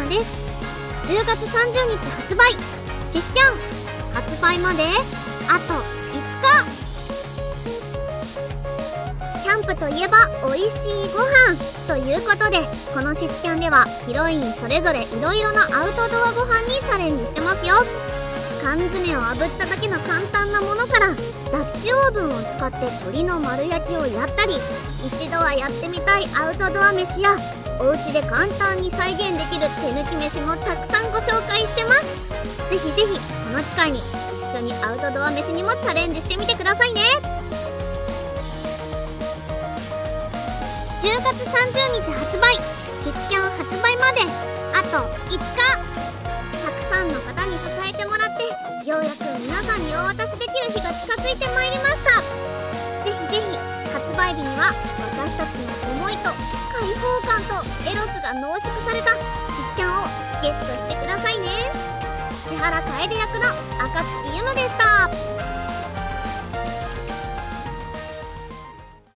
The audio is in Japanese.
です。10月30日発売、シスキャン発売まであと5日。キャンプといえば美味しいご飯ということで、このシスキャンではヒロインそれぞれいろいろなアウトドアご飯にチャレンジしてますよ。缶詰を炙っただけの簡単なものから、ダッチオーブンを使って鶏の丸焼きをやったり、一度はやってみたいアウトドア飯やお家で簡単に再現できる手抜き飯もたくさんご紹介してます。ぜひぜひこの機会に一緒にアウトドア飯にもチャレンジしてみてくださいね。10月30日発売、シスキャン発売まであと5日。たくさんの方に支えてもらって、ようやく皆さんにお渡しできる日が近づいてまいりました。ぜひぜひ発売日には私たちの思いと開放感とエロスが濃縮されたシスキャンをゲットしてくださいね。千原楓役の赤月ゆむでした。